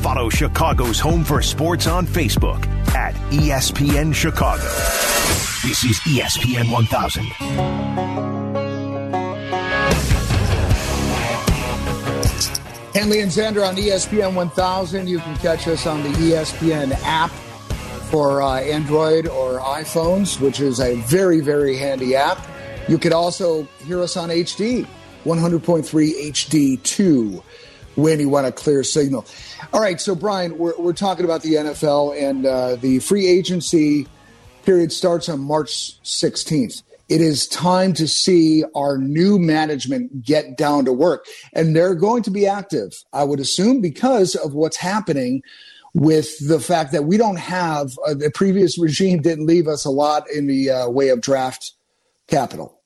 Follow Chicago's Home for Sports on Facebook at ESPN Chicago. This is ESPN 1000. Henley and Zander on ESPN 1000. You can catch us on the ESPN app for Android or iPhones, which is a very, very handy app. You could also hear us on HD, 100.3 HD2, when you want a clear signal. All right, so Brian, we're talking about the NFL, and the free agency period starts on March 16th. It is time to see our new management get down to work. And they're going to be active, I would assume, because of what's happening with the fact that we don't have the previous regime didn't leave us a lot in the way of draft capital.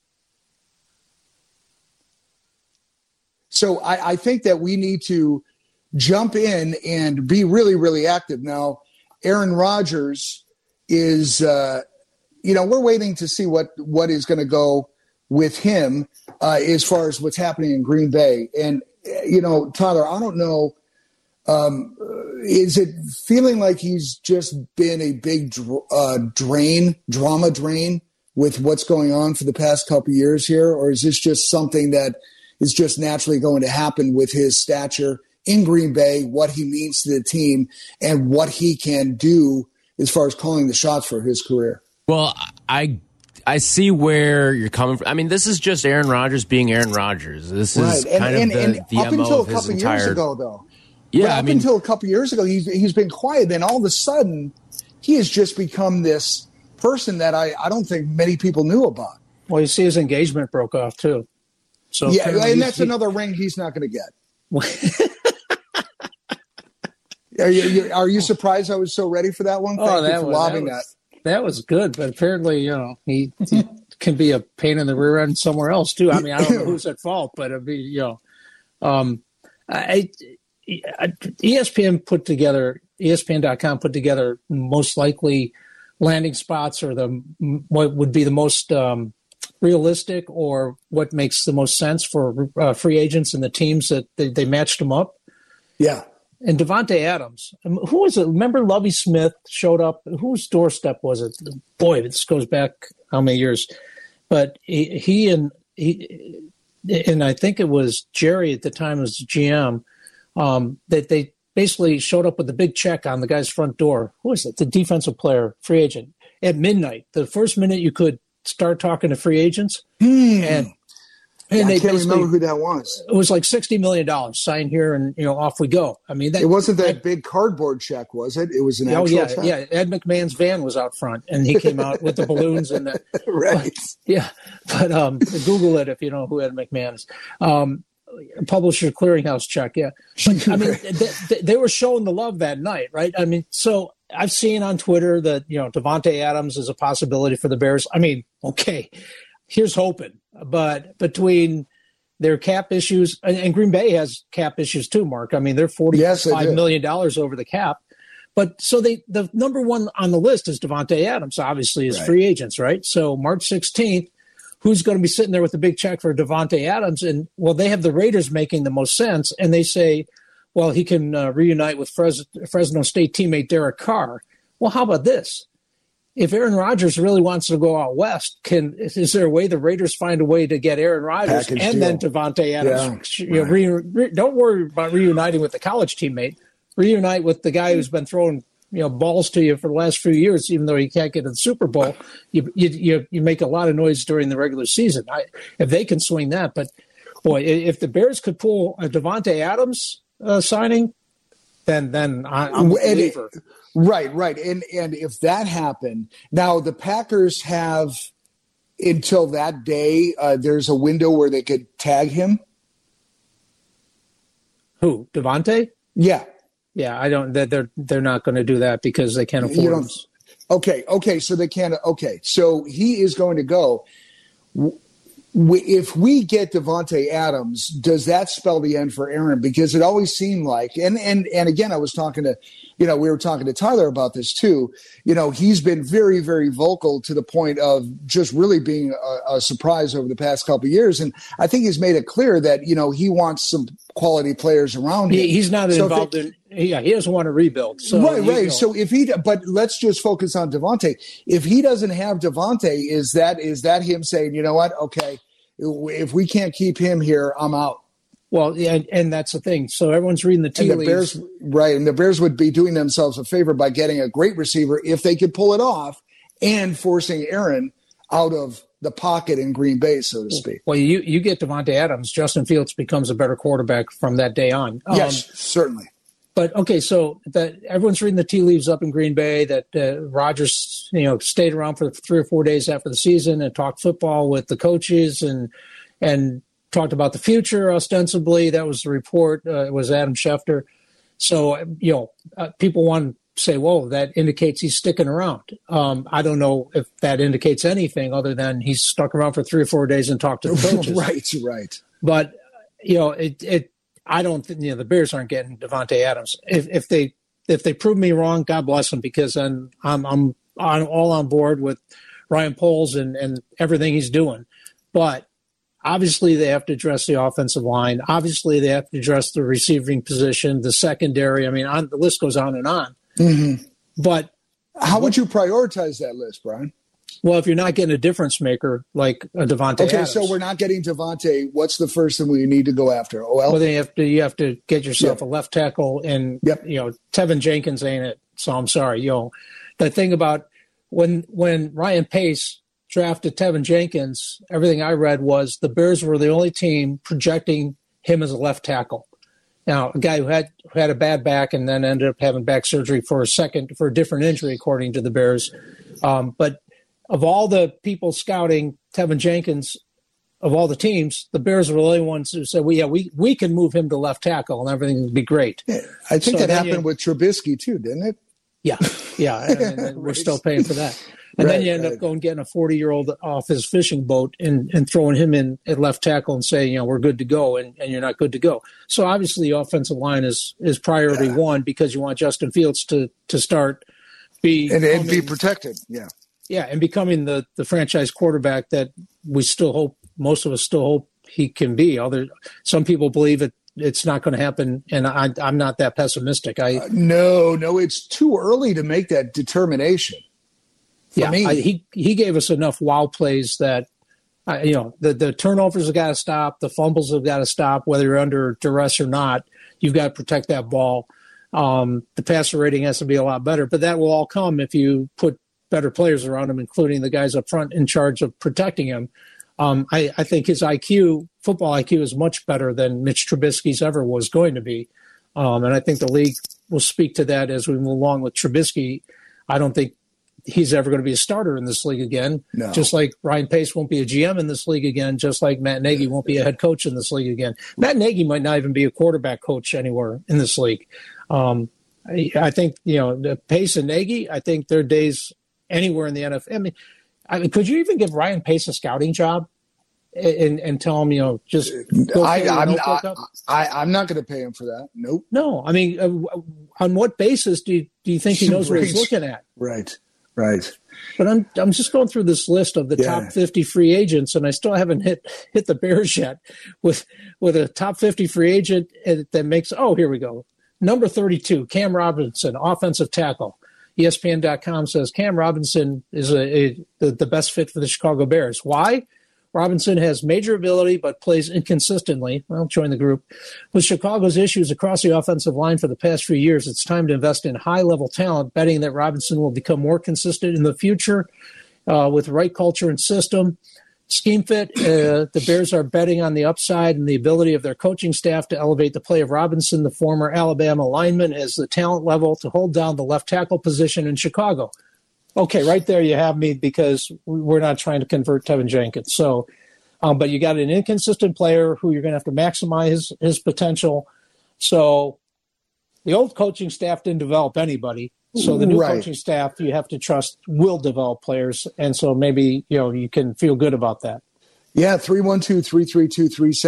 So I think that we need to jump in and be really, really active. Now, Aaron Rodgers is, we're waiting to see what is going to go with him as far as what's happening in Green Bay. And, Tyler, I don't know, is it feeling like he's just been a big drama drain with what's going on for the past couple of years here? Or is this just something that is just naturally going to happen with his stature in Green Bay, what he means to the team, and what he can do as far as calling the shots for his career? Well, I see where you're coming from. I mean, this is just Aaron Rodgers being Aaron Rodgers. This is kind of the up MO until of a couple his years entire... ago, though. Yeah, up until a couple years ago, he's been quiet. Then all of a sudden, he has just become this person that I don't think many people knew about. Well, you see his engagement broke off, too. So yeah, and that's another ring he's not going to get. Are you surprised I was so ready for that one? Thank you for lobbing that. That was good, but apparently, he can be a pain in the rear end somewhere else too. I mean, I don't know who's at fault, but it'd be, ESPN.com put together most likely landing spots, or what would be the most realistic, or what makes the most sense for free agents and the teams that they matched them up. Yeah. And Davante Adams, who was it? Remember Lovie Smith showed up? Whose doorstep was it? Boy, this goes back how many years? But he and I think it was Jerry at the time was GM, that they basically showed up with a big check on the guy's front door. Who was it? The defensive player, free agent, at midnight. The first minute you could start talking to free agents. And I can't remember who that was. It was like $60 million. Sign here, and off we go. I mean, it wasn't that big cardboard check, was it? It was an actual check. Yeah. Ed McMahon's van was out front, and he came out with the balloons and the right. But Google it if you know who Ed McMahon is. Publisher Clearinghouse check, yeah. But I mean, they were showing the love that night, right? I mean, so I've seen on Twitter that Davante Adams is a possibility for the Bears. I mean, okay, here's hoping. But between their cap issues, and Green Bay has cap issues too, Mark. I mean, they're $45 million over the cap. But so the number one on the list is Davante Adams, obviously, as free agents, right? So March 16th, who's going to be sitting there with a big check for Davante Adams? And, well, they have the Raiders making the most sense. And they say, well, he can reunite with Fresno State teammate Derek Carr. Well, how about this? If Aaron Rodgers really wants to go out west, is there a way the Raiders find a way to get Aaron Rodgers then Davante Adams? Yeah, don't worry about reuniting with the college teammate. Reunite with the guy who's been throwing balls to you for the last few years, even though you can't get to the Super Bowl. You make a lot of noise during the regular season. If they can swing that, but boy, if the Bears could pull a Davante Adams signing, then I'm a believer. Right. And if that happened, now the Packers have until that day, there's a window where they could tag him. Who? Davante? Yeah. Yeah, I don't. They're not going to do that because they can't afford him. Okay. So they can't. Okay, so he is going to go. If we get Davante Adams, does that spell the end for Aaron? Because it always seemed like, and again, I was talking to, we were talking to Tyler about this too. He's been very, very vocal to the point of just really being a surprise over the past couple of years. And I think he's made it clear that, he wants some quality players around him. He's not involved in he doesn't want to rebuild. So right. So but let's just focus on Davante. If he doesn't have Davante, is that him saying, you know what? Okay, if we can't keep him here, I'm out. Well, yeah, and that's the thing. So everyone's reading the tea leaves. Right, and the Bears would be doing themselves a favor by getting a great receiver if they could pull it off and forcing Aaron out of the pocket in Green Bay, so to speak. Well, you get Davante Adams, Justin Fields becomes a better quarterback from that day on. Yes, certainly. But, okay, so that everyone's reading the tea leaves up in Green Bay that Rodgers, stayed around for 3 or 4 days after the season and talked football with the coaches and talked about the future, ostensibly. That was the report. It was Adam Schefter. So, people want to say, whoa, that indicates he's sticking around. I don't know if that indicates anything other than he's stuck around for 3 or 4 days and talked to the coaches. Right. But, I don't think the Bears aren't getting Davante Adams. If they prove me wrong, God bless them, because I'm all on board with Ryan Poles and everything he's doing. But obviously, they have to address the offensive line. Obviously, they have to address the receiving position, the secondary. I mean, the list goes on and on. Mm-hmm. But how would you prioritize that list, Brian? Well, if you're not getting a difference maker like a Davante Adams. Okay, so we're not getting Davante. What's the first thing we need to go after? Well, then you have to get yourself a left tackle, and Tevin Jenkins ain't it. So I'm sorry. The thing about when Ryan Pace drafted Tevin Jenkins, everything I read was the Bears were the only team projecting him as a left tackle. Now, a guy who had a bad back and then ended up having back surgery for a different injury, according to the Bears. But of all the people scouting Tevin Jenkins, of all the teams, the Bears were the only ones who said, we can move him to left tackle and everything would be great. Yeah, I think that happened with Trubisky too, didn't it? Yeah. And we're still paying for that. And then you end up getting a 40-year-old off his fishing boat and throwing him in at left tackle and saying, we're good to go, and you're not good to go. So obviously the offensive line is priority one because you want Justin Fields to start be protected. Yeah. Yeah, and becoming the franchise quarterback that most of us still hope he can be. Some people believe it's not going to happen, and I'm not that pessimistic. No, it's too early to make that determination. For me. He gave us enough wow plays that the turnovers have got to stop, the fumbles have got to stop, whether you're under duress or not. You've got to protect that ball. The passer rating has to be a lot better, but that will all come if you put better players around him, including the guys up front in charge of protecting him. I think his football IQ is much better than Mitch Trubisky's ever was going to be. And I think the league will speak to that as we move along with Trubisky. I don't think he's ever going to be a starter in this league again. No. Just like Ryan Pace won't be a GM in this league again, just like Matt Nagy won't be a head coach in this league again. Matt Nagy might not even be a quarterback coach anywhere in this league. I think, Pace and Nagy, I think their days anywhere in the NFL. I mean, could you even give Ryan Pace a scouting job and tell him, just go I'm not going to pay him for that. Nope. No, I mean, on what basis do you think he knows what he's looking at? Right. But I'm just going through this list of the top 50 free agents, and I still haven't hit the Bears yet with a top 50 free agent that makes. Oh, here we go. Number 32, Cam Robinson, offensive tackle. ESPN.com says Cam Robinson is the best fit for the Chicago Bears. Why? Robinson has major ability but plays inconsistently. Well, join the group. With Chicago's issues across the offensive line for the past few years, it's time to invest in high-level talent, betting that Robinson will become more consistent in the future with the right culture and system. Scheme fit, the Bears are betting on the upside and the ability of their coaching staff to elevate the play of Robinson, the former Alabama lineman, as the talent level to hold down the left tackle position in Chicago. Okay, right there you have me because we're not trying to convert Tevin Jenkins. So, but you got an inconsistent player who you're going to have to maximize his potential. So the old coaching staff didn't develop anybody. So the new coaching staff you have to trust will develop players. And so maybe, you can feel good about that. Yeah,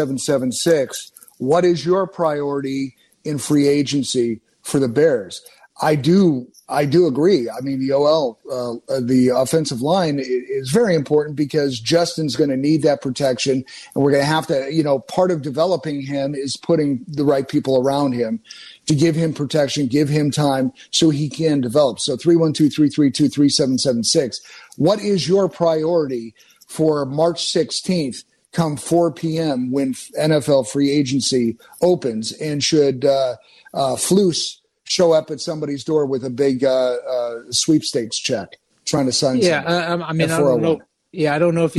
312-332-3776. What is your priority in free agency for the Bears? I do agree. I mean, the OL, the offensive line is very important because Justin's going to need that protection, and we're going to have to, part of developing him is putting the right people around him to give him protection, give him time so he can develop. So 312-332-3776. What is your priority for March 16th come 4 p.m. when NFL free agency opens, and should Flus show up at somebody's door with a big sweepstakes check trying to sign something? I don't know. Yeah, I don't know if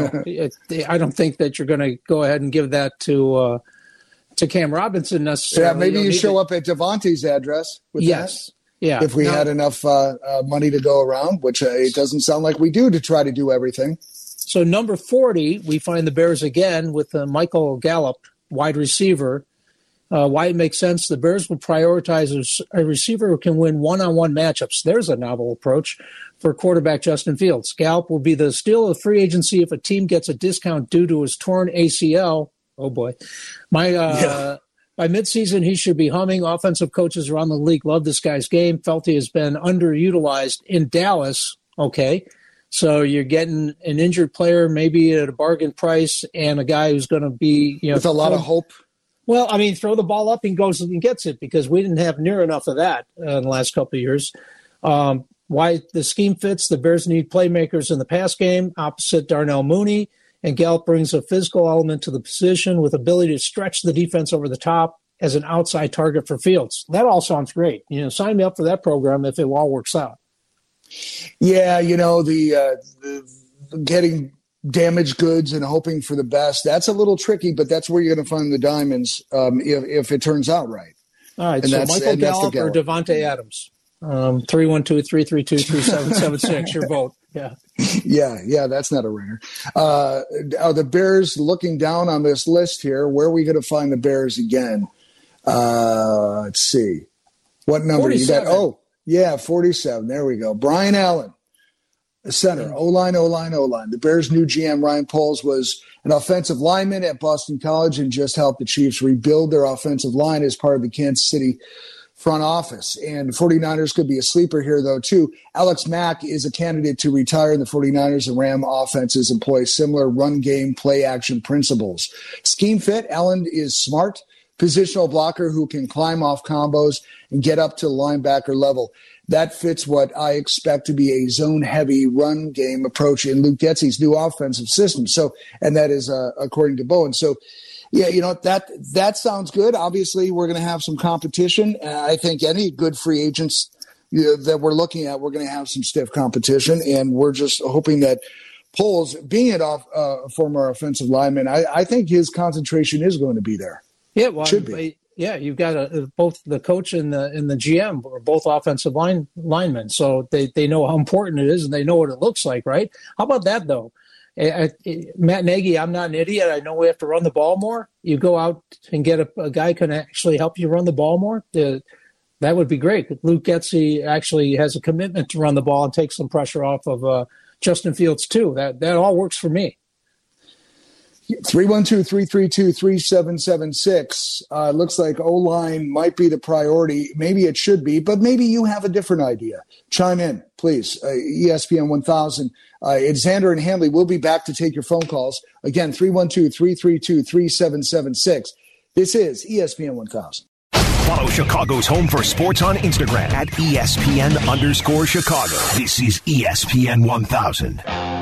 I don't think that you're going to go ahead and give that to Cam Robinson necessarily. Yeah, maybe you show up at Devontae's address with yes. that. Yeah. If we had enough money to go around, which it doesn't sound like we do, to try to do everything. So number 40, we find the Bears again with Michael Gallup, wide receiver. Why it makes sense, the Bears will prioritize a receiver who can win one-on-one matchups. There's a novel approach for quarterback Justin Fields. Gallup will be the steal of free agency if a team gets a discount due to his torn ACL. Oh, boy. By midseason, he should be humming. Offensive coaches around the league love this guy's game. Felt he has been underutilized in Dallas. Okay. So you're getting an injured player, maybe at a bargain price, and a guy who's going to be, with a lot of hope. Well, I mean, throw the ball up and goes and gets it, because we didn't have near enough of that in the last couple of years. Why the scheme fits, the Bears need playmakers in the pass game opposite Darnell Mooney, and Gallup brings a physical element to the position with ability to stretch the defense over the top as an outside target for Fields. That all sounds great. Sign me up for that program if it all works out. Yeah, the getting damaged goods and hoping for the best, that's a little tricky, but that's where you're going to find the diamonds if it turns out right. All right, so Michael Gallup or Devontae Adams? 312-332-3776, your vote. Yeah. Yeah, that's not a ringer. Are the Bears looking down on this list here? Where are we going to find the Bears again? Let's see. What number 47. you got? Oh, yeah, 47. There we go. Brian Allen, the center. O-line. The Bears' new GM, Ryan Poles, was an offensive lineman at Boston College and just helped the Chiefs rebuild their offensive line as part of the Kansas City front office. And the 49ers could be a sleeper here, though, too. Alex Mack is a candidate to retire in the 49ers, and Ram offenses employ similar run game play action principles. Scheme fit, Allen is smart, positional blocker who can climb off combos and get up to the linebacker level. That fits what I expect to be a zone-heavy run game approach in Luke Getsy's new offensive system. So, and that is according to Bowen. So, yeah, that sounds good. Obviously, we're going to have some competition. I think any good free agents that we're looking at, we're going to have some stiff competition, and we're just hoping that Poles, being a former offensive lineman, I think his concentration is going to be there. Yeah, well, should be. Yeah, you've got both the coach and the GM are both offensive linemen, so they know how important it is and they know what it looks like, right? How about that, though? Matt Nagy, I'm not an idiot. I know we have to run the ball more. You go out and get a guy who can actually help you run the ball more. That would be great. Luke Getsy actually has a commitment to run the ball and take some pressure off of Justin Fields, too. That all works for me. 312-332-3776. Looks like O-line might be the priority. Maybe it should be, but maybe you have a different idea. Chime in, please. ESPN 1000. It's Xander and Hanley. We'll be back to take your phone calls. Again, 312-332-3776. This is ESPN 1000. Follow Chicago's Home for Sports on Instagram at ESPN_Chicago. This is ESPN 1000.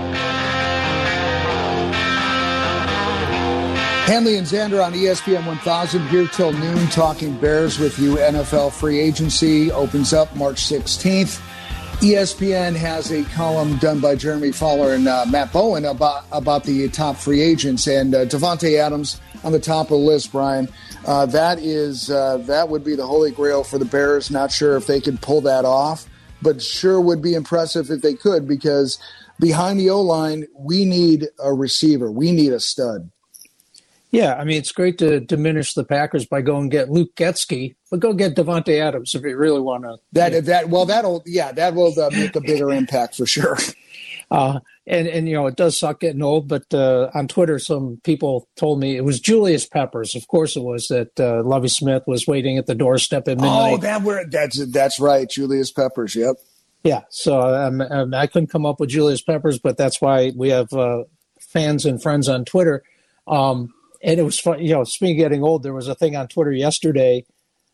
Hanley and Xander on ESPN 1000 here till noon, talking Bears with you. NFL free agency opens up March 16th. ESPN has a column done by Jeremy Fowler and Matt Bowen about the top free agents, and Devontae Adams on the top of the list, Brian. That would be the holy grail for the Bears. Not sure if they could pull that off, but sure would be impressive if they could, because behind the O-line, we need a receiver. We need a stud. Yeah, I mean, it's great to diminish the Packers by going and get Luke Getsy, but go get Devontae Adams if you really want to. That will make a bigger impact for sure. And it does suck getting old, but on Twitter, some people told me it was Julius Peppers. Of course it was, that Lovie Smith was waiting at the doorstep at midnight. Oh, that's right, Julius Peppers, yep. Yeah, so I couldn't come up with Julius Peppers, but that's why we have fans and friends on Twitter. And it was fun, speaking of getting old, there was a thing on Twitter yesterday,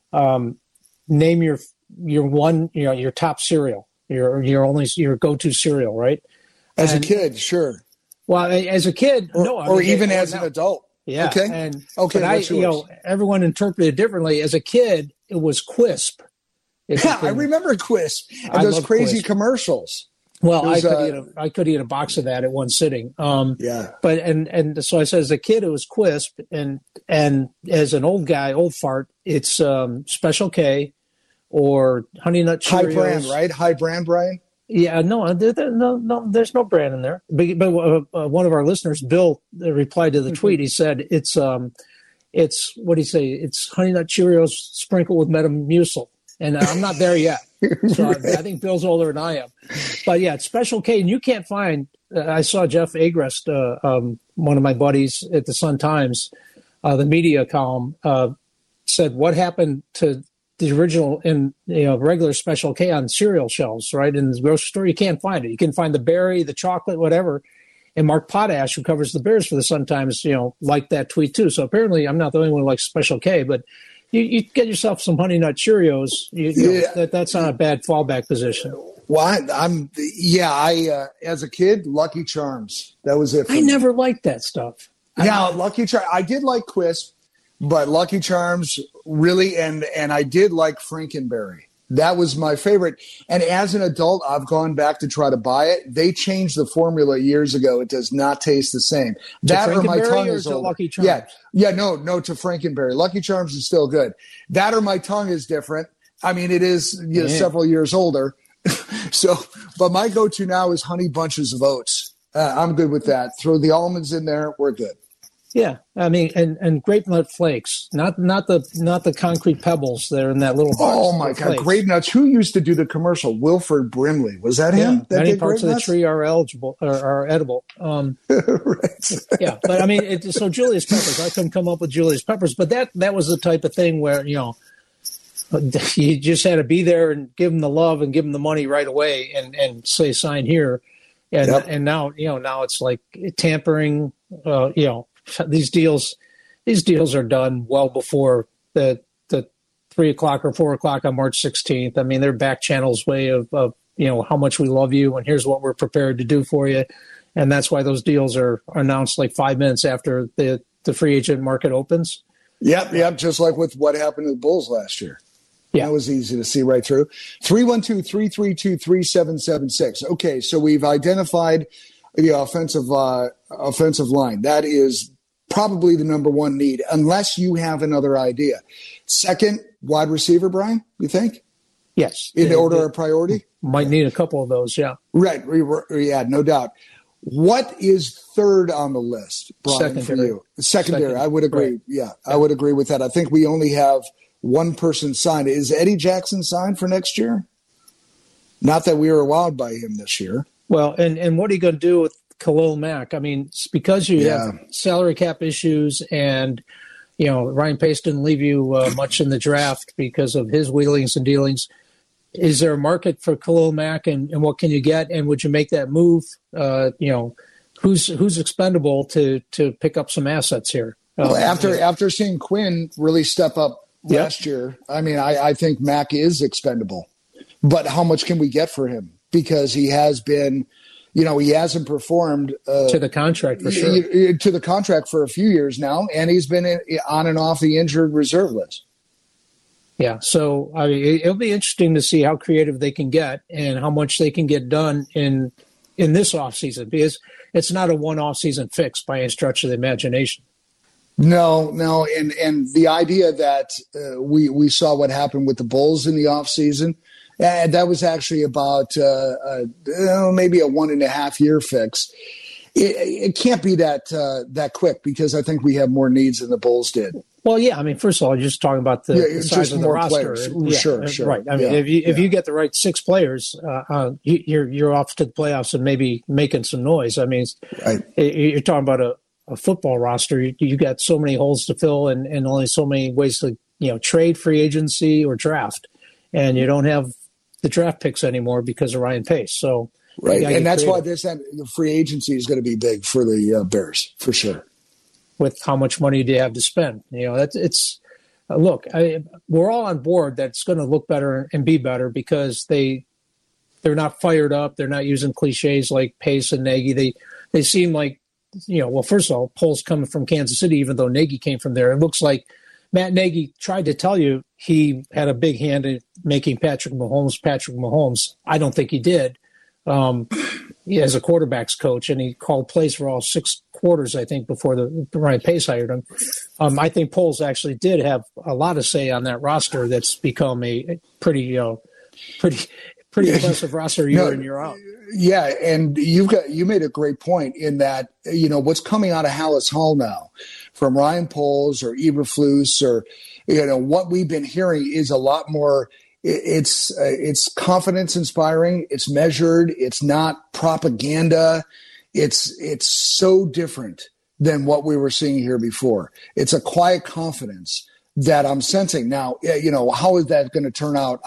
name your one, your top cereal, your go-to cereal, right? As a kid, sure. Well, as a kid, no. Or even as an adult. Yeah. Okay. But everyone interpreted it differently. As a kid, it was Quisp. Yeah, I remember Quisp and those crazy commercials. Well, I could eat a box of that at one sitting. Yeah. But and so I said, as a kid, it was Quisp, and as an old fart, it's Special K or Honey Nut Cheerios. High brand, right? High brand, Brian. Yeah, no, there's no brand in there. But one of our listeners, Bill, replied to the tweet. He said it's what do you say? It's Honey Nut Cheerios sprinkled with Metamucil, and I'm not there yet. So right. I think Bill's older than I am. But yeah, it's Special K, and you can't find. I saw Jeff Agrest, one of my buddies at the Sun Times, the media column, said what happened to the original and regular Special K on cereal shelves, right? In the grocery store, you can't find it. You can find the berry, the chocolate, whatever. And Mark Potash, who covers the Bears for the Sun Times, liked that tweet too. So apparently, I'm not the only one who likes Special K, but you get yourself some Honey Nut Cheerios. That's not a bad fallback position. Well, I as a kid, Lucky Charms. That was it. I never liked that stuff. Lucky Charms. I did like Quisp. But Lucky Charms really, and I did like Frankenberry. That was my favorite. And as an adult, I've gone back to try to buy it. They changed the formula years ago. It does not taste the same. That or my tongue is old. Lucky Charms? No, to Frankenberry. Lucky Charms is still good. That or my tongue is different. I mean, it is several years older. So, but my go-to now is Honey Bunches of Oats. I'm good with that. Throw the almonds in there. We're good. Yeah, I mean, and grape nut flakes, not the concrete pebbles that are in that little box. Oh my God, grape nuts! Who used to do the commercial? Wilford Brimley, was that him? That many parts of the tree are edible. Right. Yeah, but I mean, so Julius Peppers. I couldn't come up with Julius Peppers, but that was the type of thing where you just had to be there and give them the love and give them the money right away and say sign here, and now it's like tampering. These deals are done well before the 3 o'clock or 4 o'clock on March 16th. I mean, they're back channels way of how much we love you and here's what we're prepared to do for you. And that's why those deals are announced like 5 minutes after the free agent market opens. Yep. Just like with what happened to the Bulls last year. Yeah. That was easy to see right through. 312-332-3776. Okay, so we've identified the offensive line. That is probably the number one need, unless you have another idea. Second, wide receiver, Brian, you think? Yes. In order of priority? Might need a couple of those, yeah. Right. Yeah, no doubt. What is third on the list, Brian, for you? Secondary. I would agree. Right. Yeah, I would agree with that. I think we only have one person signed. Is Eddie Jackson signed for next year? Not that we were wowed by him this year. Well, and what are you going to do with Khalil Mack? I mean, it's because you have salary cap issues and, Ryan Pace didn't leave you much in the draft because of his wheelings and dealings. Is there a market for Khalil Mack and what can you get? And would you make that move? Who's expendable to pick up some assets here? Well, after seeing Quinn really step up last year, I mean, I think Mack is expendable. But how much can we get for him? Because he has been, he hasn't performed to the contract for sure. To the contract for a few years now, and he's been on and off the injured reserve list. Yeah, so I mean, it'll be interesting to see how creative they can get and how much they can get done in this offseason, because it's not a one offseason fix by any stretch of the imagination. No, and the idea that we saw what happened with the Bulls in the offseason. And that was actually about maybe a 1.5 year fix. It can't be that quick because I think we have more needs than the Bulls did. Well, yeah. I mean, first of all, you're just talking about the size of the roster. Sure. Right. I mean, if you get the right 6 players, you're off to the playoffs and maybe making some noise. I mean, you're talking about a football roster. You got so many holes to fill and only so many ways to trade, free agency, or draft, and you don't have the draft picks anymore because of Ryan Pace. So right, and that's why the free agency is going to be big for the Bears for sure. With how much money do you have to spend? Look, we're all on board that it's going to look better and be better because they're not fired up. They're not using cliches like Pace and Nagy. They seem like, well, first of all, Poles coming from Kansas City, even though Nagy came from there. It looks like Matt Nagy tried to tell you he had a big hand in making Patrick Mahomes. I don't think he did. As a quarterback's coach, and he called plays for all 6 quarters, I think, before the Ryan Pace hired him. I think Poles actually did have a lot of say on that roster that's become a pretty impressive roster year in, year out. Yeah, and you made a great point in that, what's coming out of Hallis Hall now from Ryan Poles or Eberflus or, what we've been hearing is a lot more. It's confidence inspiring. It's measured. It's not propaganda. It's so different than what we were seeing here before. It's a quiet confidence that I'm sensing now. How is that going to turn out?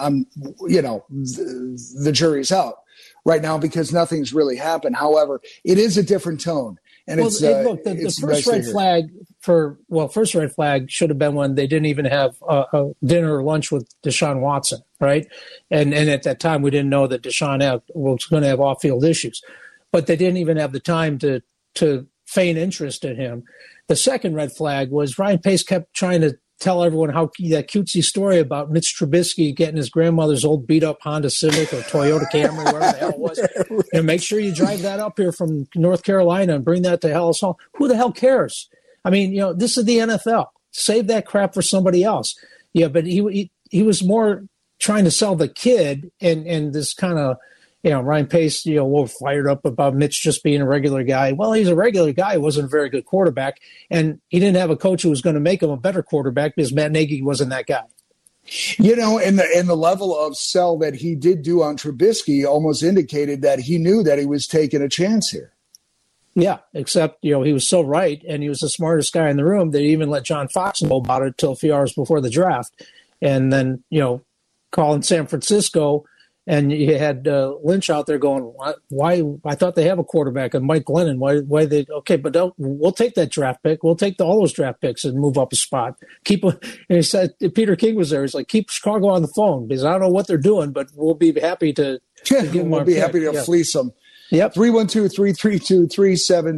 The jury's out right now because nothing's really happened. However, it is a different tone. And look, the first red flag first red flag should have been when they didn't even have a dinner or lunch with Deshaun Watson, right? And at that time, we didn't know that Deshaun was going to have off-field issues. But they didn't even have the time to feign interest in him. The second red flag was Ryan Pace kept trying to tell everyone that cutesy story about Mitch Trubisky getting his grandmother's old beat-up Honda Civic or Toyota Camry, whatever the hell it was. And make sure you drive that up here from North Carolina and bring that to Hallis Hall. Who the hell cares? I mean, this is the NFL. Save that crap for somebody else. Yeah, but he was more trying to sell the kid and this kind of, Ryan Pace, fired up about Mitch just being a regular guy. Well, he's a regular guy. He wasn't a very good quarterback. And he didn't have a coach who was going to make him a better quarterback because Matt Nagy wasn't that guy. And the level of sell that he did do on Trubisky almost indicated that he knew that he was taking a chance here. Yeah, except, he was so right, and he was the smartest guy in the room that he even let John Fox know about it till a few hours before the draft. And then, calling San Francisco, and you had Lynch out there going, why? I thought they have a quarterback, and Mike Glennon, why they, okay, but we'll take that draft pick. We'll take all those draft picks and move up a spot. And he said, Peter King was there. He's like, keep Chicago on the phone, because I don't know what they're doing, but we'll be happy to give them we'll be happy to fleece them. Yep. 312-332-3776.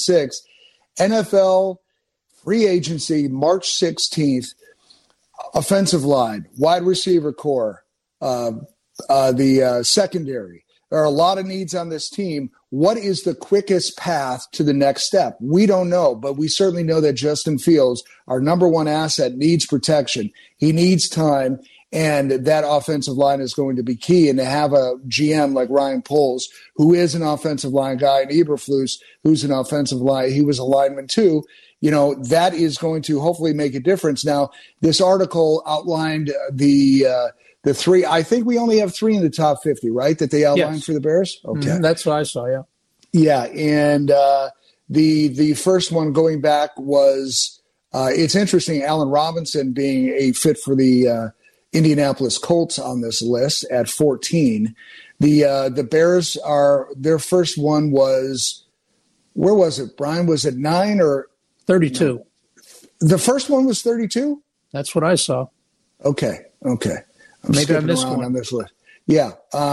NFL free agency, March 16th. Offensive line, wide receiver core, the secondary. There are a lot of needs on this team. What is the quickest path to the next step? We don't know, but we certainly know that Justin Fields, our number one asset, needs protection. He needs time. And that offensive line is going to be key. And to have a GM like Ryan Poles, who is an offensive line guy, and Eberflus, who's an offensive line, he was a lineman too, that is going to hopefully make a difference. Now, this article outlined the 3. I think we only have 3 in the top 50, right, that they outlined for the Bears? Okay. That's what I saw, yeah. Yeah, and the first one going back was, it's interesting, Allen Robinson being a fit for the Indianapolis Colts on this list at 14. The Bears their first one was, where was it, Brian? Was it 9 or 32? No. The first one was 32? That's what I saw. Okay. Maybe I missed one on this list. Yeah.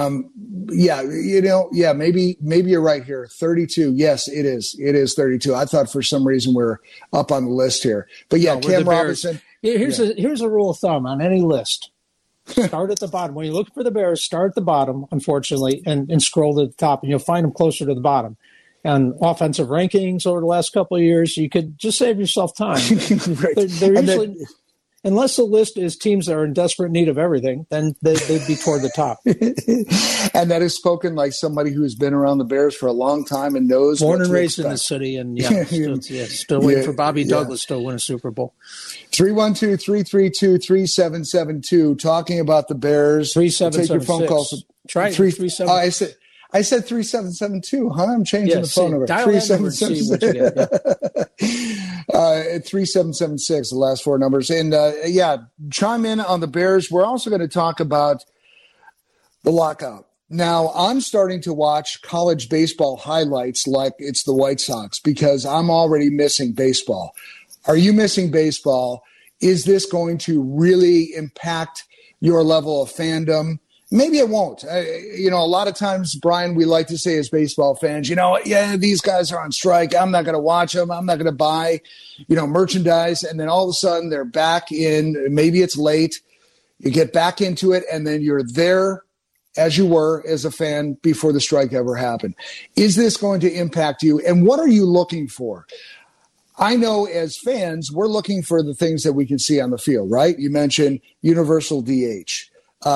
Maybe you're right here. 32. Yes, it is. It is 32. I thought for some reason we're up on the list here. But yeah, Cam Robinson. Here's a rule of thumb on any list. Start at the bottom. When you look for the Bears, start at the bottom, unfortunately, and scroll to the top, and you'll find them closer to the bottom. And offensive rankings over the last couple of years, you could just save yourself time. Right. They're usually unless the list is teams that are in desperate need of everything, then they'd be toward the top. And that is spoken like somebody who's been around the Bears for a long time and knows. Born and raised in the city, and still waiting for Bobby Douglas to win a Super Bowl. 312-332-3772. Talking about the Bears. 3776. Take your phone calls. Try it. I said 3772. Huh? I'm changing the phone number. 3776, the last four numbers. And chime in on the Bears. We're also going to talk about the lockout. Now, I'm starting to watch college baseball highlights like it's the White Sox because I'm already missing baseball. Are you missing baseball? Is this going to really impact your level of fandom? Maybe it won't. A lot of times, Brian, we like to say as baseball fans, these guys are on strike. I'm not going to watch them. I'm not going to buy, merchandise. And then all of a sudden they're back in. Maybe it's late. You get back into it, and then you're there as you were as a fan before the strike ever happened. Is this going to impact you? And what are you looking for? I know as fans, we're looking for the things that we can see on the field, right? You mentioned universal DH.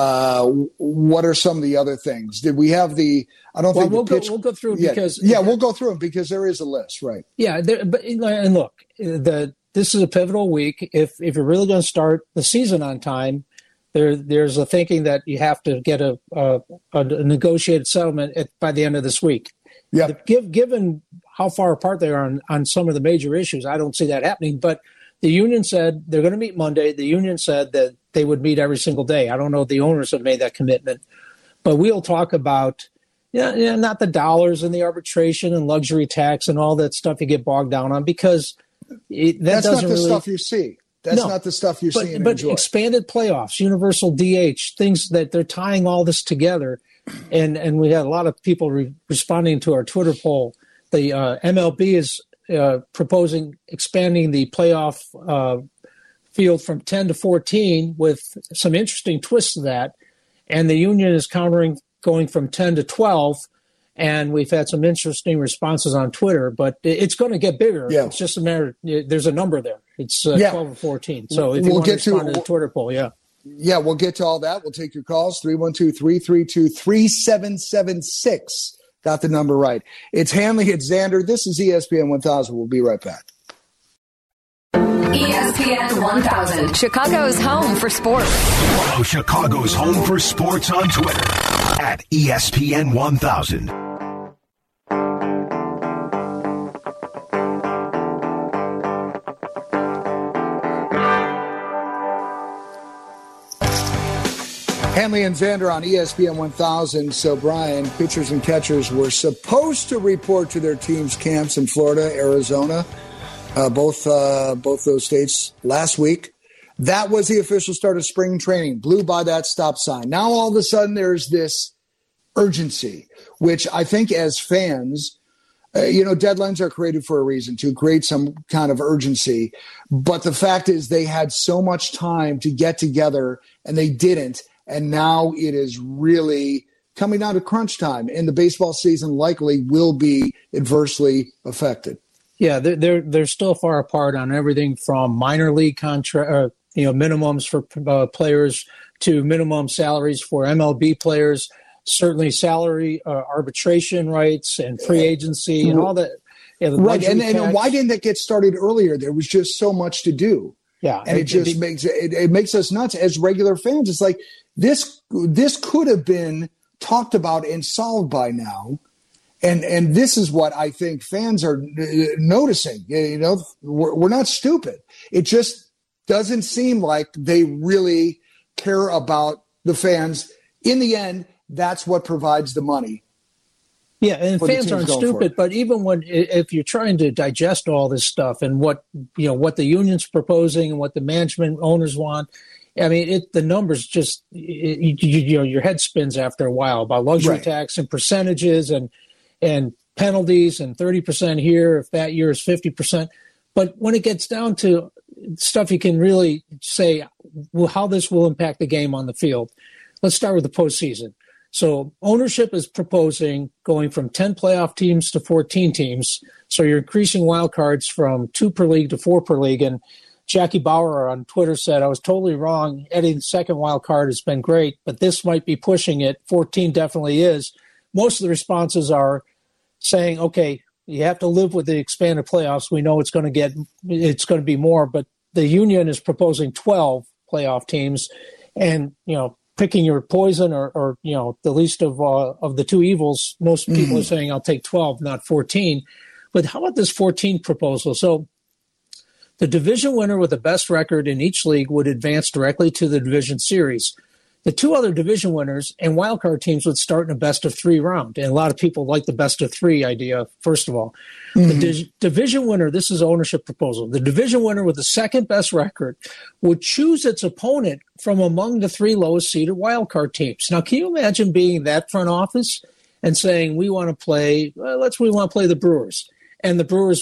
What are some of the other things? Did we have the? I don't think we'll go through it because we'll go through it because there is a list, right? Yeah, and look, this is a pivotal week. If you're really going to start the season on time, there's a thinking that you have to get a negotiated settlement by the end of this week. Yeah. Given how far apart they are on some of the major issues, I don't see that happening. But the union said they're going to meet Monday. The union said that they would meet every single day. I don't know if the owners have made that commitment. But we'll talk about, not the dollars and the arbitration and luxury tax and all that stuff you get bogged down on because that's not the stuff you see. That's not the stuff you see and but enjoy. Expanded playoffs, universal DH, things that they're tying all this together. And we had a lot of people responding to our Twitter poll. The MLB is proposing expanding the playoff field from 10 to 14 with some interesting twists to that. And the union is countering going from 10 to 12. And we've had some interesting responses on Twitter, but it's going to get bigger. Yeah. It's just a matter, there's a number there. It's 12 or 14. So if you want to respond to the Twitter poll, Yeah, we'll get to all that. We'll take your calls, 312-332-3776. Got the number right. It's Hanley, it's Xander. This is ESPN 1000. We'll be right back. ESPN 1000, Chicago's home for sports. Follow Chicago's home for sports on Twitter at ESPN 1000. Hanley and Xander on ESPN 1000. So, Brian, pitchers and catchers were supposed to report to their teams' camps in Florida, Arizona, both those states last week. That was the official start of spring training, blew by that stop sign. Now, all of a sudden, there's this urgency, which I think as fans, deadlines are created for a reason, to create some kind of urgency. But the fact is they had so much time to get together, and they didn't. And now it is really coming down to crunch time, and the baseball season likely will be adversely affected. Yeah, they're still far apart on everything from minor league contract, minimums for players to minimum salaries for MLB players. Certainly, salary arbitration rights and free agency and all that. Yeah, right, and why didn't it get started earlier? There was just so much to do. Yeah, and it makes us nuts as regular fans. It's like this could have been talked about and solved by now, and this is what I think fans are noticing. We're not stupid. It just doesn't seem like they really care about the fans. In the end, that's what provides the money. Yeah, and fans aren't stupid, but even if you're trying to digest all this stuff and what the union's proposing and what the management owners want, I mean, the numbers just your head spins after a while about luxury tax and percentages and penalties and 30% here if that year is 50%. But when it gets down to stuff, you can really say how this will impact the game on the field. Let's start with the postseason. So ownership is proposing going from 10 playoff teams to 14 teams. So you're increasing wild cards from 2 per league to 4 per league. And Jackie Bauer on Twitter said, I was totally wrong. Adding the second wild card has been great, but this might be pushing it. 14 definitely is. Most of the responses are saying, okay, you have to live with the expanded playoffs. We know it's going to be more, but the union is proposing 12 playoff teams, and, picking your poison or the least of the two evils, most people are saying I'll take 12, not 14. But how about this 14 proposal? So the division winner with the best record in each league would advance directly to the division series. The two other division winners and wildcard teams would start in a best-of-3 round. And a lot of people like the best-of-3 idea, first of all. The division winner, this is an ownership proposal, the division winner with the second best record would choose its opponent from among the 3 lowest-seeded wildcard teams. Now, can you imagine being that front office and saying, we want to play the Brewers? And the Brewers,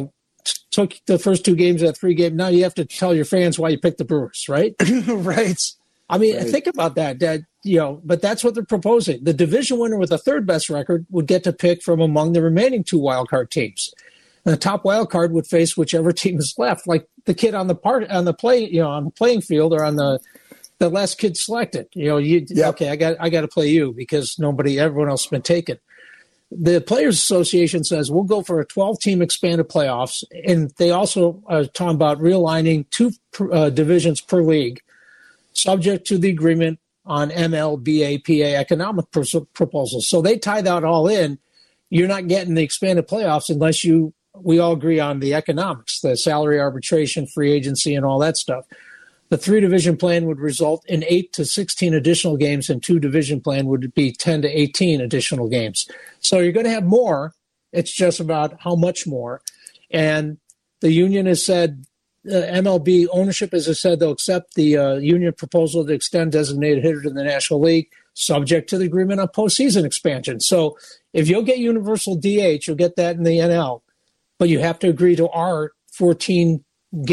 took the first 2 games of that 3 game. Now you have to tell your fans why you picked the Brewers, right? Right. I mean, think about that, but that's what they're proposing. The division winner with the third best record would get to pick from among the remaining 2 wildcard teams. And the top wildcard would face whichever team is left, like the kid on the playing field or on the last kid selected. Okay, I got to play you because everyone else has been taken. The Players Association says we'll go for a 12-team expanded playoffs, and they also are talking about realigning 2 divisions per league, subject to the agreement on MLBAPA economic proposals. So they tie that all in. You're not getting the expanded playoffs unless we all agree on the economics, the salary arbitration, free agency, and all that stuff. The 3-division plan would result in 8 to 16 additional games, and 2-division plan would be 10 to 18 additional games. So you're going to have more. It's just about how much more. And the union has said, MLB ownership, as I said, they'll accept the union proposal to extend designated hitter to the National League, subject to the agreement on postseason expansion. So if you'll get universal DH, you'll get that in the NL, but you have to agree to our 14-team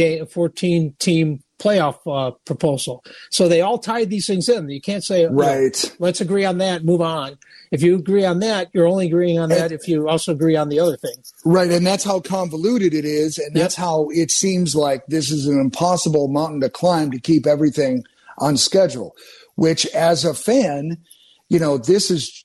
playoff proposal. So they all tied these things in. You can't say, right, let's agree on that, move on. If you agree on that, you're only agreeing on that if you also agree on the other thing. Right, and that's how convoluted it is, and that's how it seems like this is an impossible mountain to climb to keep everything on schedule, which as a fan, this is,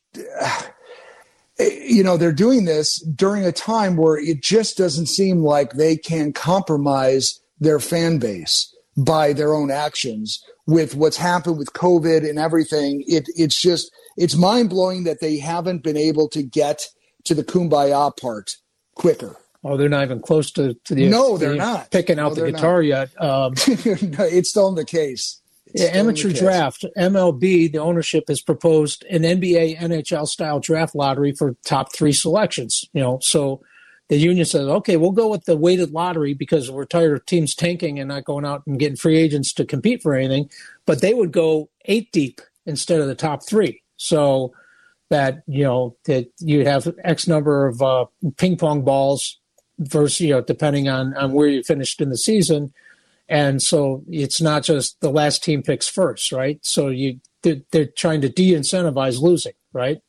they're doing this during a time where it just doesn't seem like they can compromise their fan base by their own actions with what's happened with COVID and everything. It's mind-blowing that they haven't been able to get to the kumbaya part quicker. Oh, they're not even close to the. No, they're not picking out the guitar yet. No, it's still in the case. Amateur draft, MLB, the ownership has proposed an NBA, NHL style draft lottery for top 3 selections. So the union says, okay, we'll go with the weighted lottery because we're tired of teams tanking and not going out and getting free agents to compete for anything. But they would go 8 deep instead of the top 3. So that, that you have X number of ping pong balls versus, depending on where you finished in the season. And so it's not just the last team picks first, right? So they're trying to de-incentivize losing, right?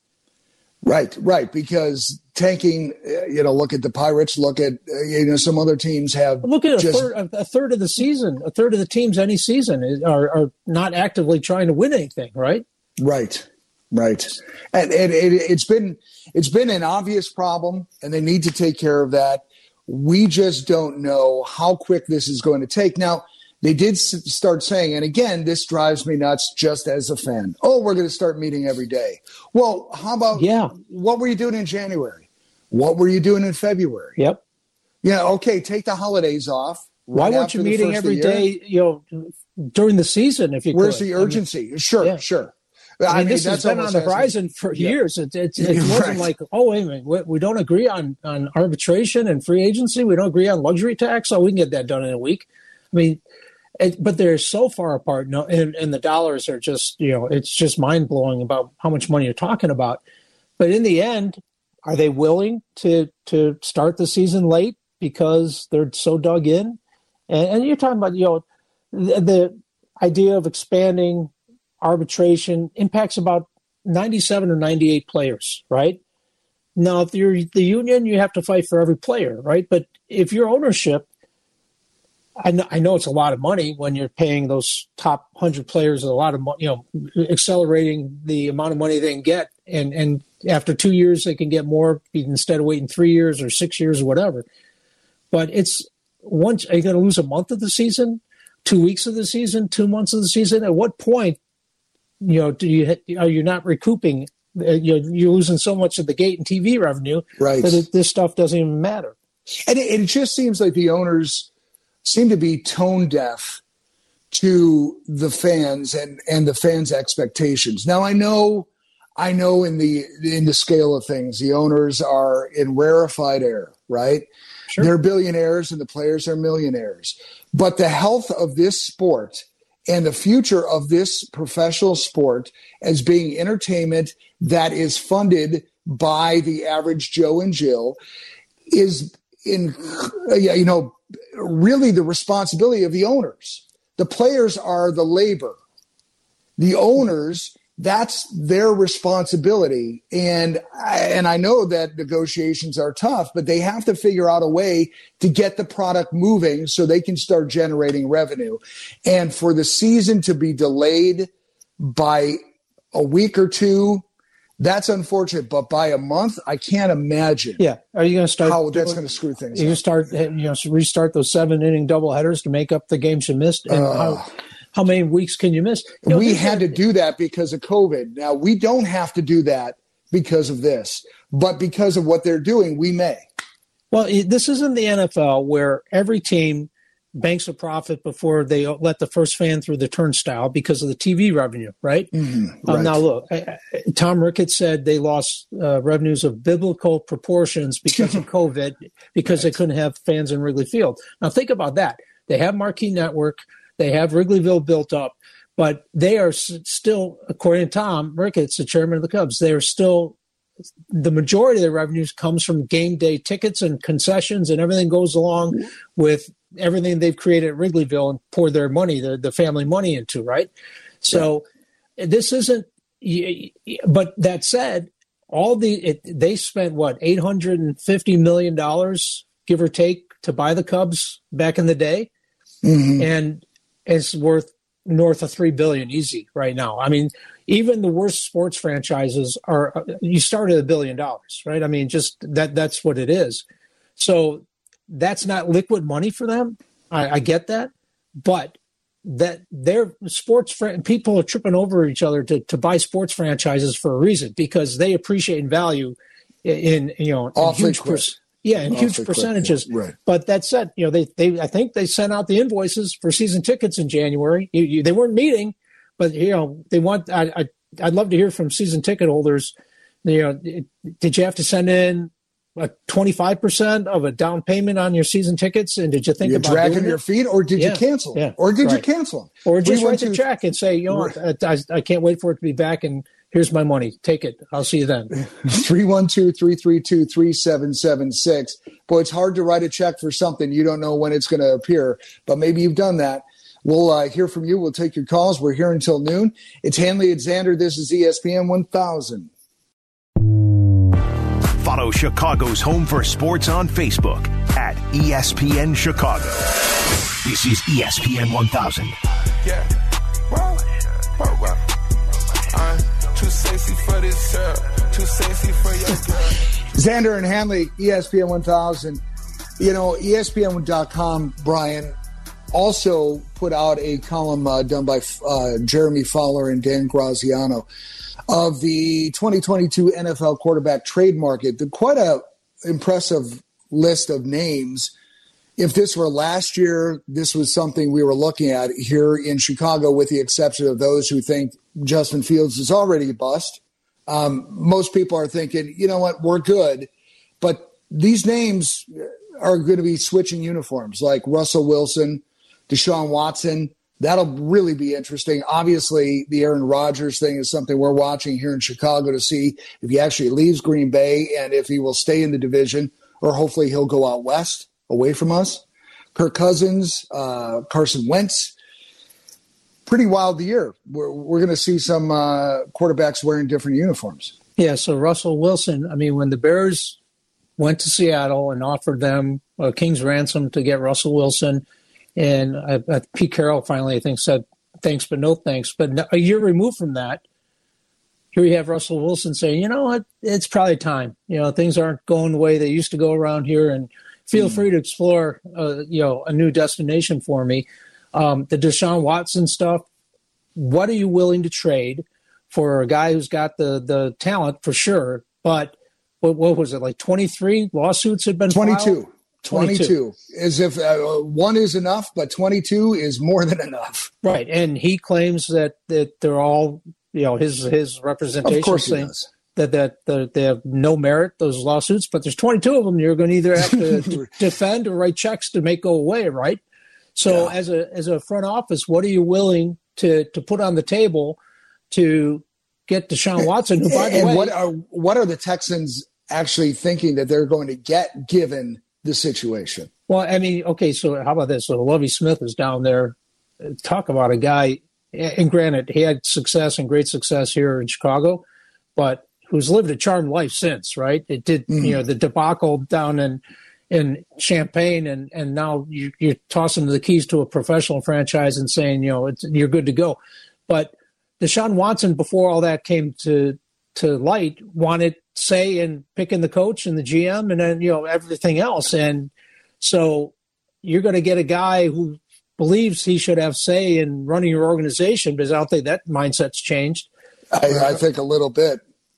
Right. Because tanking, look at the Pirates, look at, some other teams have. Look at a third of the season, a third of the teams any season are not actively trying to win anything, right? Right. And it's been an obvious problem, and they need to take care of that. We just don't know how quick this is going to take. Now, they did start saying, and again, this drives me nuts just as a fan. Oh, we're going to start meeting every day. Well, how about what were you doing in January? What were you doing in February? Yep. Yeah, okay, take the holidays off. Why weren't you meeting every day, during the season if you Where's could? the urgency? Sure. I mean, this has been on the horizon for years. It wasn't like, oh, wait a minute, we don't agree on arbitration and free agency. We don't agree on luxury tax. Oh, we can get that done in a week. I mean, but they're so far apart. No, and the dollars are just, it's just mind blowing about how much money you're talking about. But in the end, are they willing to start the season late because they're so dug in? And you're talking about, the idea of expanding arbitration impacts about 97 or 98 players, right? Now, if you're the union, you have to fight for every player, right? But if you're ownership, I know it's a lot of money when you're paying those top 100 players a lot of money, accelerating the amount of money they can get. And after 2 years, they can get more instead of waiting 3 years or 6 years or whatever. But it's once, are you going to lose a month of the season, 2 weeks of the season, 2 months of the season? At what point, are you not recouping? You're losing so much of the gate and TV revenue that this stuff doesn't even matter. And it just seems like the owners seem to be tone deaf to the fans and the fans' expectations. Now, I know in the scale of things, the owners are in rarefied air, right? Sure. They're billionaires and the players are millionaires. But the health of this sport and the future of this professional sport as being entertainment that is funded by the average Joe and Jill is really the responsibility of the owners. The players are the labor. The owners, that's their responsibility. And I know that negotiations are tough, but they have to figure out a way to get the product moving so they can start generating revenue. And for the season to be delayed by a week or two, that's unfortunate, but by a month, I can't imagine. Yeah, are you going to start how that's going to screw things? You start, restart those 7-inning doubleheaders to make up the games you missed, and how many weeks can you miss? We had to do that because of COVID. Now we don't have to do that because of this, but because of what they're doing, we may. Well, this isn't the NFL where every team banks a profit before they let the first fan through the turnstile because of the TV revenue, right? Mm-hmm, right. Now, look, Tom Ricketts said they lost revenues of biblical proportions because of COVID, because they couldn't have fans in Wrigley Field. Now, think about that. They have Marquee Network. They have Wrigleyville built up, but they are still, according to Tom Ricketts, the chairman of the Cubs, they are still, the majority of their revenues comes from game day tickets and concessions and everything goes along with everything they've created at Wrigleyville and pour their money, the family money into, right? So this isn't, but that said, they spent $850 million, give or take, to buy the Cubs back in the day. Mm-hmm. And it's worth north of $3 billion easy right now. I mean, even the worst sports franchises you start at $1 billion, right? I mean, just that's what it is. So that's not liquid money for them. I get that, but that their people are tripping over each other to buy sports franchises for a reason, because they appreciate and value in huge percentages. Right. But that said, I think they sent out the invoices for season tickets in January. They weren't meeting, but they want. I'd love to hear from season ticket holders. Did you have to send in 25% of a down payment on your season tickets? And did you think about dragging your feet, or did you cancel? Yeah. Or did you cancel them? Or just write the check and say, I can't wait for it to be back, and here's my money. Take it. I'll see you then. 312-332-3776. Boy, it's hard to write a check for something you don't know when it's going to appear, but maybe you've done that. We'll hear from you. We'll take your calls. We're here until noon. It's Hanley and Xander. This is ESPN 1000. Follow Chicago's Home for Sports on Facebook at ESPN Chicago. This is ESPN 1000. Yeah. Wow. I'm too sexy for this girl. Too sexy for your girl. Xander and Hanley, ESPN 1000. ESPN.com, Brian, also put out a column done by Jeremy Fowler and Dan Graziano of the 2022 NFL quarterback trade market. Quite a impressive list of names. If this were last year, this was something we were looking at here in Chicago, with the exception of those who think Justin Fields is already a bust. Most people are thinking, you know what, we're good. But these names are going to be switching uniforms, like Russell Wilson, Deshaun Watson. That'll really be interesting. Obviously, the Aaron Rodgers thing is something we're watching here in Chicago to see if he actually leaves Green Bay and if he will stay in the division, or hopefully he'll go out west away from us. Kirk Cousins, Carson Wentz. Pretty wild year. We're going to see some quarterbacks wearing different uniforms. Yeah, so Russell Wilson, I mean, when the Bears went to Seattle and offered them a king's ransom to get Russell Wilson, And Pete Carroll finally, I think, said thanks but no thanks. But a year removed from that, here you have Russell Wilson saying, you know what, it's probably time. You know, things aren't going the way they used to go around here, and feel free to explore, a new destination for me. The Deshaun Watson stuff, what are you willing to trade for a guy who's got the talent for sure? But what was it, like 23 lawsuits had been 22. filed? 22. As if one is enough, but 22 is more than enough. Right. And he claims that they're all, his representation of course saying that they have no merit, those lawsuits, but there's 22 of them you're going to either have to defend or write checks to make go away, right? So as a front office, what are you willing to put on the table to get Deshaun Watson, who, by the way, what are the Texans actually thinking that they're going to get given the situation? Well, I mean, okay, so how about this? So Lovie Smith is down there. Talk about a guy, and granted, he had success and great success here in Chicago, but who's lived a charmed life since, right? It did, the debacle down in Champaign, and now you're tossing the keys to a professional franchise and saying, you're good to go. But Deshaun Watson, before all that came to light, wanted say in picking the coach and the GM and then, everything else. And so you're going to get a guy who believes he should have say in running your organization, because I don't think that mindset's changed. I think a little bit.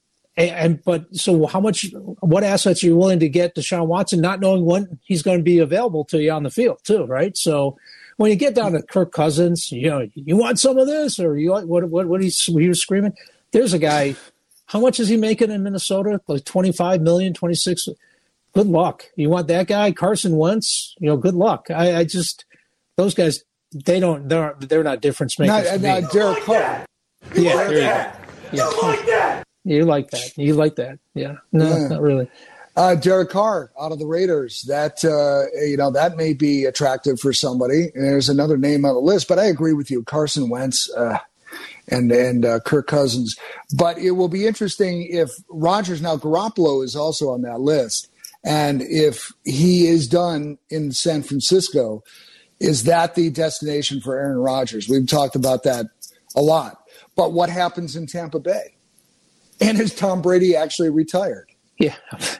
But so what assets are you willing to get Deshaun Watson, not knowing when he's going to be available to you on the field too, right? So when you get down to Kirk Cousins, you want some of this, or you like what he was screaming. There's a guy. How much is he making in Minnesota? Like 25 million, 26. Good luck. You want that guy, Carson Wentz? Good luck. I just those guys. They're not difference makers. Not Derek Carr. Yeah, there you go. Yeah. You like that. You like that. Yeah. No, not really. Derek Carr out of the Raiders. That that may be attractive for somebody. And there's another name on the list, but I agree with you, Carson Wentz and Kirk Cousins. But it will be interesting if Rodgers, now Garoppolo is also on that list, and if he is done in San Francisco, is that the destination for Aaron Rodgers? We've talked about that a lot. But what happens in Tampa Bay? And is Tom Brady actually retired? Yeah.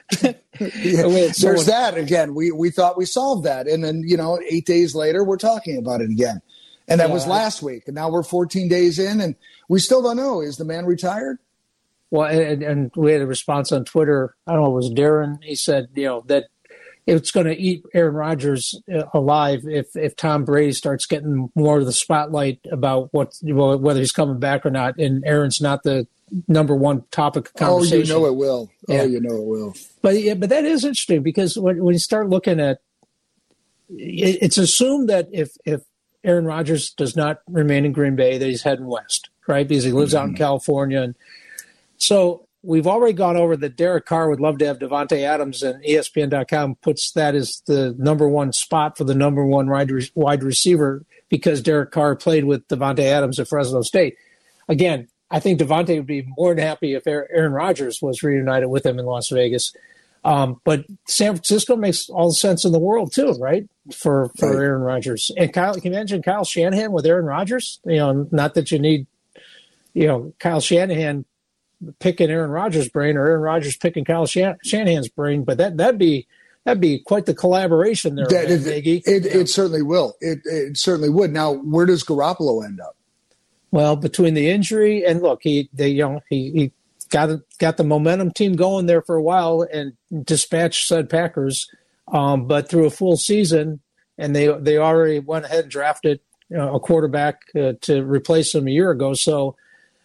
There's that again. We thought we solved that. And then, 8 days later, we're talking about it again. And that was last week. And now we're 14 days in, and we still don't know. Is the man retired? Well, and we had a response on Twitter. I don't know, it was Darren. He said, that it's going to eat Aaron Rodgers alive if Tom Brady starts getting more of the spotlight about whether he's coming back or not. And Aaron's not the number one topic of conversation. Oh, it will. Yeah. It will. But that is interesting, because when you start looking at it's assumed that if Aaron Rodgers does not remain in Green Bay, that he's heading west, right? Because he lives out in California. And so we've already gone over that Derek Carr would love to have Devontae Adams, and ESPN.com puts that as the number one spot for the number one wide receiver, because Derek Carr played with Devontae Adams at Fresno State. Again, I think Devontae would be more than happy if Aaron Rodgers was reunited with him in Las Vegas. But San Francisco makes all the sense in the world too, right? For Aaron Rodgers. And can you imagine Kyle Shanahan with Aaron Rodgers? Not that you need, Kyle Shanahan picking Aaron Rodgers' brain, or Aaron Rodgers picking Kyle Shanahan's brain, but that'd be quite the collaboration there. It certainly will. It certainly would. Now, where does Garoppolo end up? Well, between the injury and look, he got the momentum team going there for a while and dispatched said Packers, but through a full season, and they already went ahead and drafted a quarterback to replace him a year ago. So,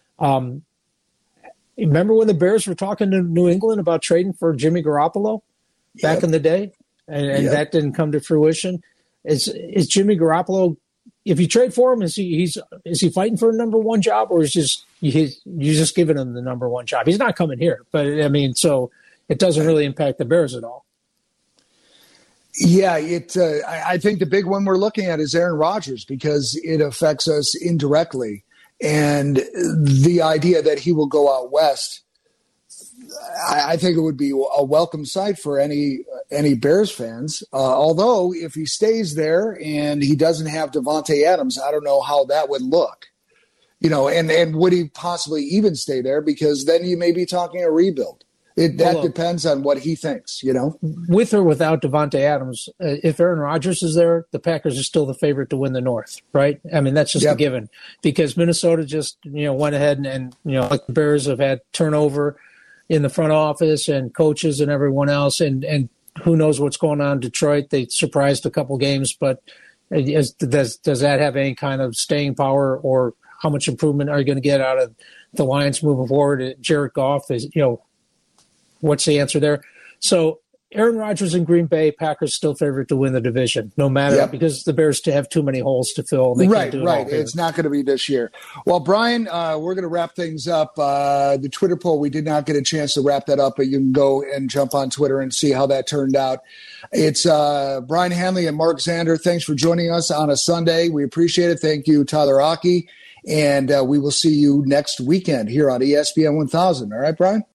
remember when the Bears were talking to New England about trading for Jimmy Garoppolo back in the day, and that didn't come to fruition? Is Jimmy Garoppolo? If you trade for him, is he fighting for a number one job, or you're just giving him the number one job? He's not coming here, but I mean, so it doesn't really impact the Bears at all. Yeah, I think the big one we're looking at is Aaron Rodgers, because it affects us indirectly, and the idea that he will go out west, I think it would be a welcome sight for any Bears fans. Although if he stays there and he doesn't have Davante Adams, I don't know how that would look. And would he possibly even stay there? Because then you may be talking a rebuild. That depends on what he thinks, With or without Davante Adams, if Aaron Rodgers is there, the Packers are still the favorite to win the North, right? I mean, that's just a given. Because Minnesota just, went ahead and like the Bears have had turnover in the front office and coaches and everyone else. And who knows what's going on in Detroit. They surprised a couple games, but does that have any kind of staying power, or how much improvement are you going to get out of the Lions moving forward? Jared Goff is, what's the answer there? So Aaron Rodgers in Green Bay, Packers still favorite to win the division, no matter, because the Bears have too many holes to fill. Right. It's not going to be this year. Well, Brian, we're going to wrap things up. The Twitter poll, we did not get a chance to wrap that up, but you can go and jump on Twitter and see how that turned out. It's Brian Hanley and Mark Zander. Thanks for joining us on a Sunday. We appreciate it. Thank you, Tyler Aki. And we will see you next weekend here on ESPN 1000. All right, Brian?